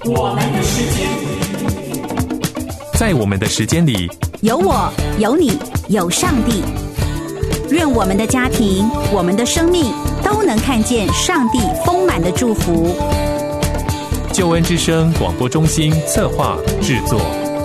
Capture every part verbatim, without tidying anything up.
我们的时间， 在我们的时间里， 有我，有你，有上帝。愿我们的家庭，我们的生命都能看见上帝丰满的祝福。 救恩之声广播中心策划制作。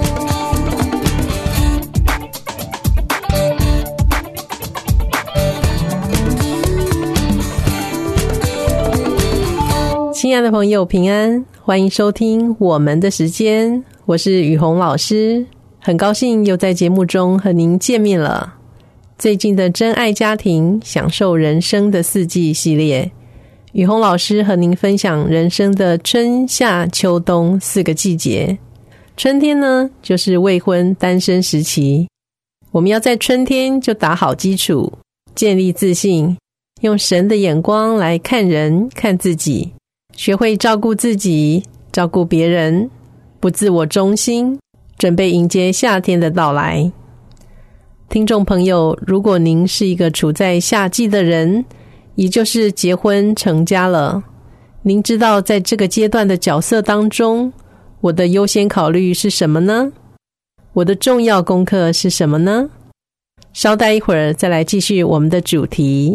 亲爱的朋友，平安，欢迎收听我们的时间，我是雨虹老师，很高兴又在节目中和您见面了。最近的真爱家庭享受人生的四季系列，雨虹老师和您分享人生的春夏秋冬四个季节。春天呢，就是未婚单身时期，我们要在春天就打好基础，建立自信，用神的眼光来看人看自己，学会照顾自己，照顾别人，不自我中心，准备迎接夏天的到来。听众朋友，如果您是一个处在夏季的人，也就是结婚成家了，您知道在这个阶段的角色当中，我的优先考虑是什么呢？我的重要功课是什么呢？稍待一会儿再来继续我们的主题。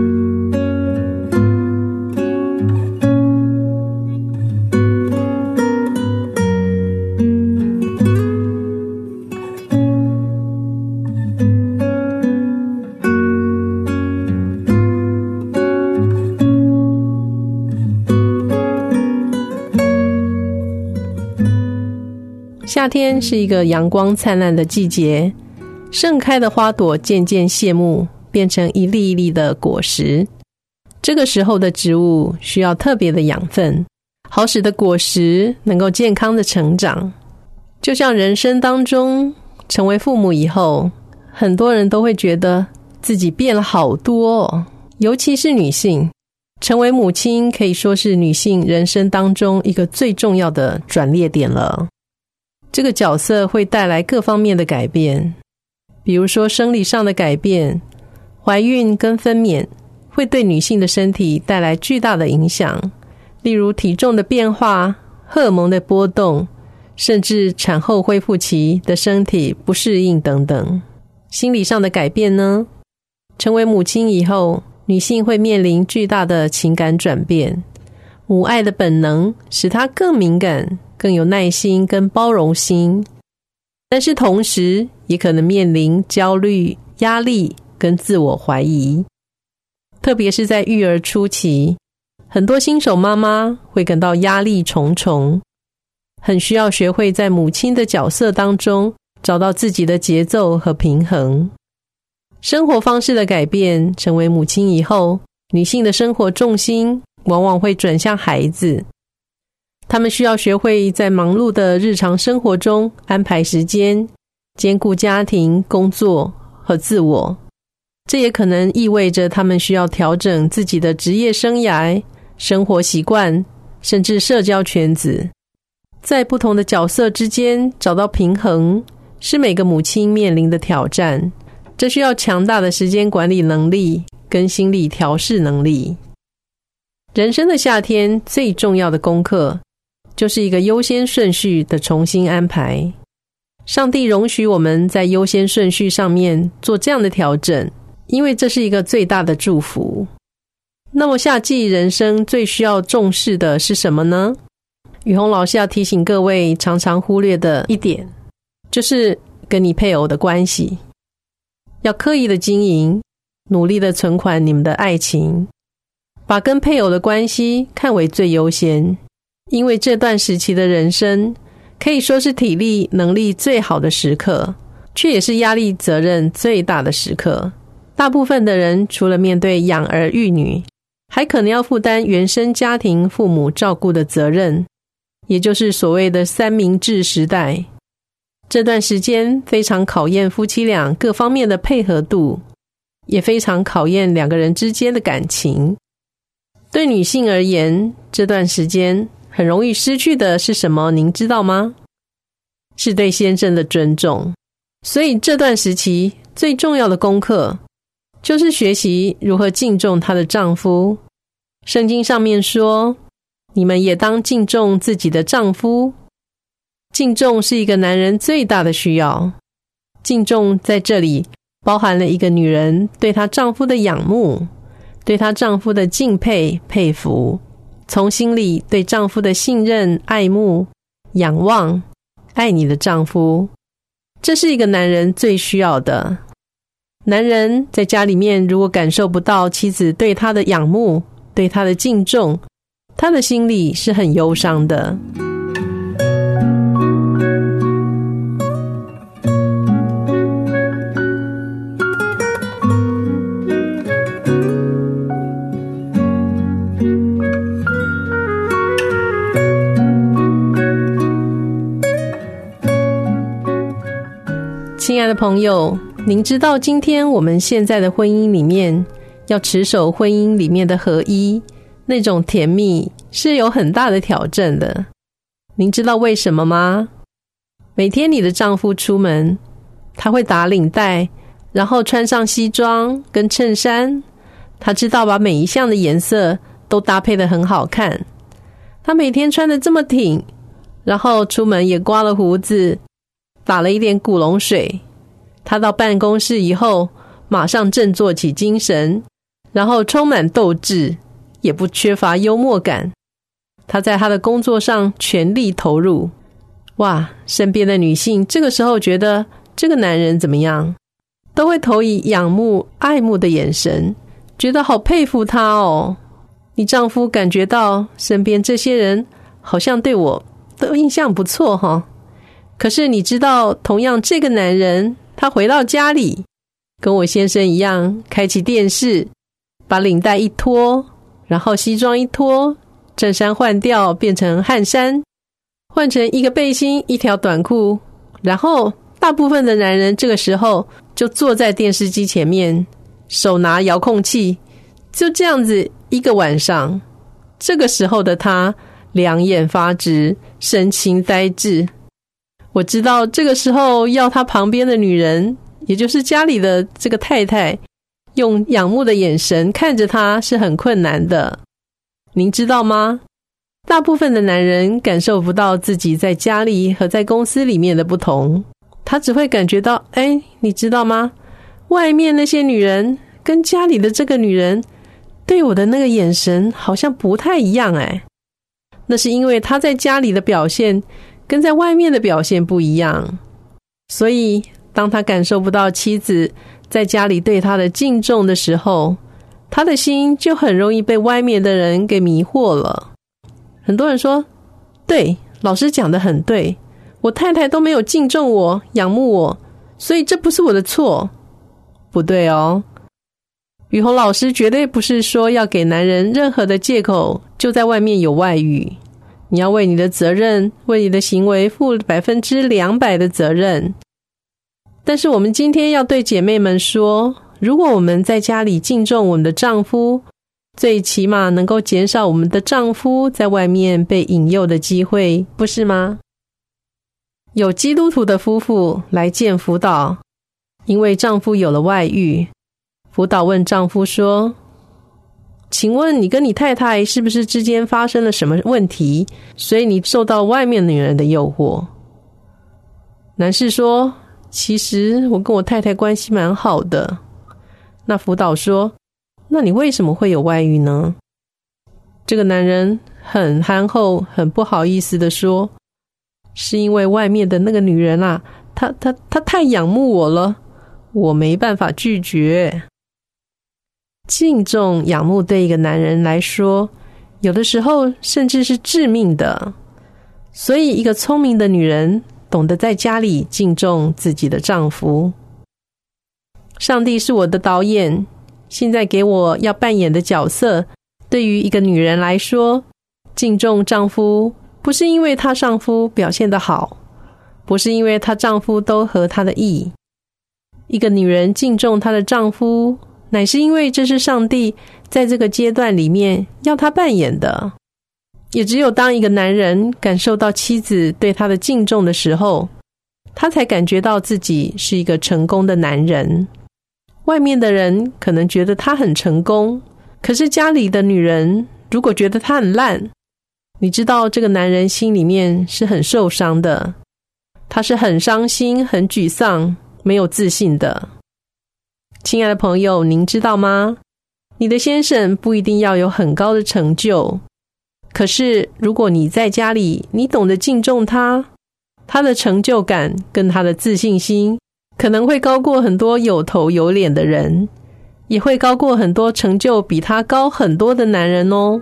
夏天是一个阳光灿烂的季节，盛开的花朵渐渐谢幕，变成一粒一粒的果实。这个时候的植物需要特别的养分，好使得果实能够健康的成长。就像人生当中，成为父母以后，很多人都会觉得自己变了好多哦，尤其是女性，成为母亲可以说是女性人生当中一个最重要的转捩点了。这个角色会带来各方面的改变，比如说生理上的改变，怀孕跟分娩会对女性的身体带来巨大的影响，例如体重的变化、荷尔蒙的波动，甚至产后恢复期的身体不适应等等。心理上的改变呢，成为母亲以后，女性会面临巨大的情感转变，母爱的本能使她更敏感，更有耐心跟包容心，但是同时也可能面临焦虑、压力跟自我怀疑。特别是在育儿初期，很多新手妈妈会感到压力重重，很需要学会在母亲的角色当中找到自己的节奏和平衡。生活方式的改变，成为母亲以后，女性的生活重心往往会转向孩子，他们需要学会在忙碌的日常生活中安排时间，兼顾家庭、工作和自我。这也可能意味着他们需要调整自己的职业生涯、生活习惯，甚至社交圈子。在不同的角色之间找到平衡，是每个母亲面临的挑战。这需要强大的时间管理能力跟心理调适能力。人生的夏天最重要的功课，就是一个优先顺序的重新安排。上帝容许我们在优先顺序上面做这样的调整，因为这是一个最大的祝福。那么夏季人生最需要重视的是什么呢？雨虹老师要提醒各位常常忽略的一点，就是跟你配偶的关系。要刻意的经营，努力的存款你们的爱情，把跟配偶的关系看为最优先。因为这段时期的人生可以说是体力能力最好的时刻，却也是压力责任最大的时刻。大部分的人除了面对养儿育女，还可能要负担原生家庭父母照顾的责任，也就是所谓的三明治时代。这段时间非常考验夫妻俩各方面的配合度，也非常考验两个人之间的感情。对女性而言，这段时间很容易失去的是什么？您知道吗？是对先生的尊重。所以这段时期最重要的功课，就是学习如何敬重她的丈夫。圣经上面说， 你们也当敬重自己的丈夫。敬重是一个男人最大的需要。敬重在这里包含了一个女人对她丈夫的仰慕，对她丈夫的敬佩、佩服，从心里对丈夫的信任、爱慕、仰望，爱你的丈夫。这是一个男人最需要的。男人在家里面如果感受不到妻子对他的仰慕，对他的敬重，他的心里是很忧伤的。亲爱的朋友，您知道今天我们现在的婚姻里面要持守婚姻里面的合一，那种甜蜜是有很大的挑战的。您知道为什么吗？每天你的丈夫出门，他会打领带，然后穿上西装跟衬衫，他知道把每一项的颜色都搭配得很好看。他每天穿得这么挺，然后出门也刮了胡子，打了一点古龙水。他到办公室以后马上振作起精神，然后充满斗志，也不缺乏幽默感。他在他的工作上全力投入。哇，身边的女性这个时候觉得这个男人怎么样，都会投以仰慕爱慕的眼神，觉得好佩服他哦。你丈夫感觉到身边这些人好像对我都印象不错哈、哦。可是你知道，同样这个男人他回到家里，跟我先生一样，开启电视，把领带一脱，然后西装一脱，衬衫换掉变成汗衫，换成一个背心一条短裤，然后大部分的男人这个时候就坐在电视机前面，手拿遥控器，就这样子一个晚上。这个时候的他两眼发直，神情呆滞。我知道这个时候要他旁边的女人，也就是家里的这个太太，用仰慕的眼神看着他是很困难的。您知道吗？大部分的男人感受不到自己在家里和在公司里面的不同，他只会感觉到，哎，你知道吗？外面那些女人跟家里的这个女人对我的那个眼神好像不太一样哎。那是因为他在家里的表现跟在外面的表现不一样，所以当他感受不到妻子在家里对他的敬重的时候，他的心就很容易被外面的人给迷惑了。很多人说，对，老师讲得很对，我太太都没有敬重我、仰慕我，所以这不是我的错。不对哦，雨虹老师绝对不是说要给男人任何的借口就在外面有外遇。你要为你的责任，为你的行为负百分之两百的责任。但是我们今天要对姐妹们说，如果我们在家里敬重我们的丈夫，最起码能够减少我们的丈夫在外面被引诱的机会，不是吗？有基督徒的夫妇来见辅导，因为丈夫有了外遇，辅导问丈夫说，请问你跟你太太是不是之间发生了什么问题，所以你受到外面女人的诱惑？男士说，其实我跟我太太关系蛮好的。那辅导说，那你为什么会有外遇呢？这个男人很憨厚，很不好意思地说，是因为外面的那个女人啊，她她她太仰慕我了，我没办法拒绝。敬重、仰慕对一个男人来说，有的时候甚至是致命的。所以一个聪明的女人懂得在家里敬重自己的丈夫。上帝是我的导演，现在给我要扮演的角色，对于一个女人来说，敬重丈夫不是因为她丈夫表现得好，不是因为她丈夫都合她的意。一个女人敬重她的丈夫，乃是因为这是上帝在这个阶段里面要她扮演的。也只有当一个男人感受到妻子对他的敬重的时候，他才感觉到自己是一个成功的男人。外面的人可能觉得他很成功，可是家里的女人如果觉得他很烂， 你知道这个男人心里面是很受伤的，他是很伤心、很沮丧、没有自信的。亲爱的朋友，您知道吗？你的先生不一定要有很高的成就，可是如果你在家里，你懂得敬重他，他的成就感跟他的自信心可能会高过很多有头有脸的人，也会高过很多成就比他高很多的男人哦。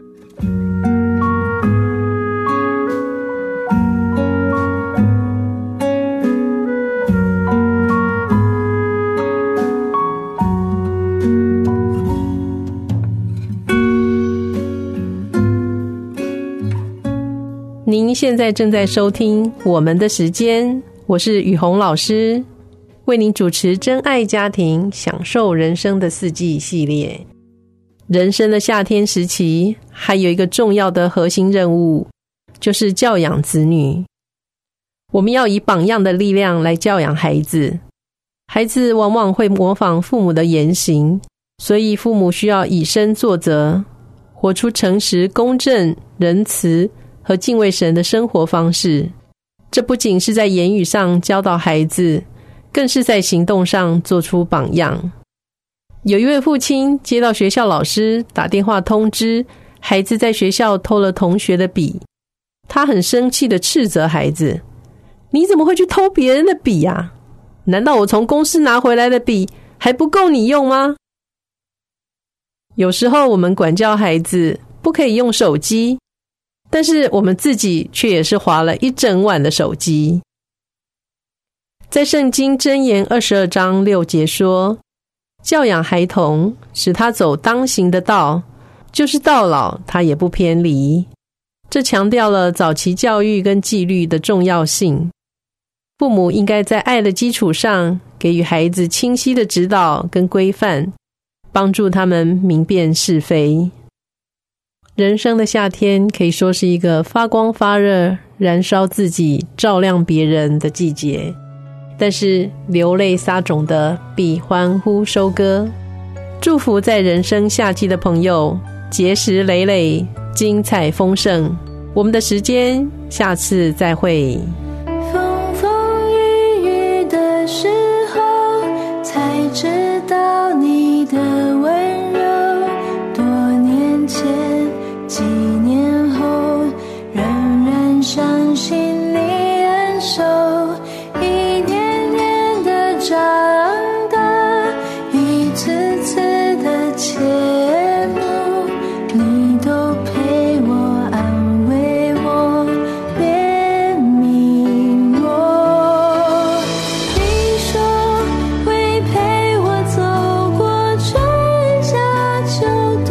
您现在正在收听我们的时间，我是雨红老师，为您主持真爱家庭享受人生的四季系列。人生的夏天时期还有一个重要的核心任务，就是教养子女。我们要以榜样的力量来教养孩子，孩子往往会模仿父母的言行，所以父母需要以身作则，活出诚实、公正、仁慈和敬畏神的生活方式。这不仅是在言语上教导孩子，更是在行动上做出榜样。有一位父亲接到学校老师打电话通知，孩子在学校偷了同学的笔。他很生气地斥责孩子：你怎么会去偷别人的笔啊？难道我从公司拿回来的笔还不够你用吗？有时候我们管教孩子不可以用手机，但是我们自己却也是滑了一整晚的手机。在圣经箴言二十二章六节说，教养孩童，使他走当行的道，就是到老他也不偏离。这强调了早期教育跟纪律的重要性。父母应该在爱的基础上，给予孩子清晰的指导跟规范，帮助他们明辨是非。人生的夏天可以说是一个发光发热、燃烧自己、照亮别人的季节，但是流泪撒种的比欢呼收割。祝福在人生夏季的朋友结实累累，精彩丰盛。我们的时间下次再会。 风风雨雨的时候，才知道你的温柔。多年前几年后，仍然相信你恩手，一年年的长大，一次次的切慕，你都陪我安慰我，怜悯我。你说会陪我走过春夏秋冬，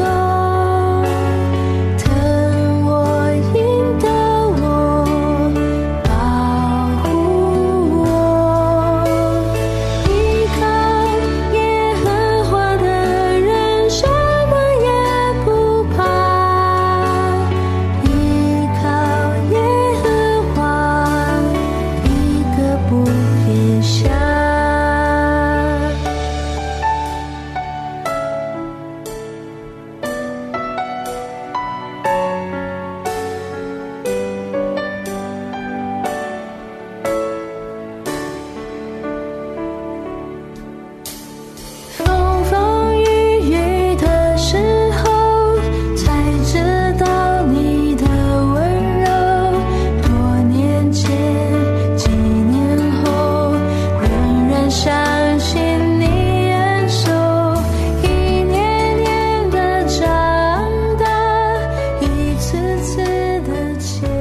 疼我引导我，保护我。依靠耶和华的人，什么也不怕。依靠耶和华，一个不撇下。风风雨雨的时候，才知道你的温柔。多年前几年后，仍然相信你恩手，一年年的长大，一次次的切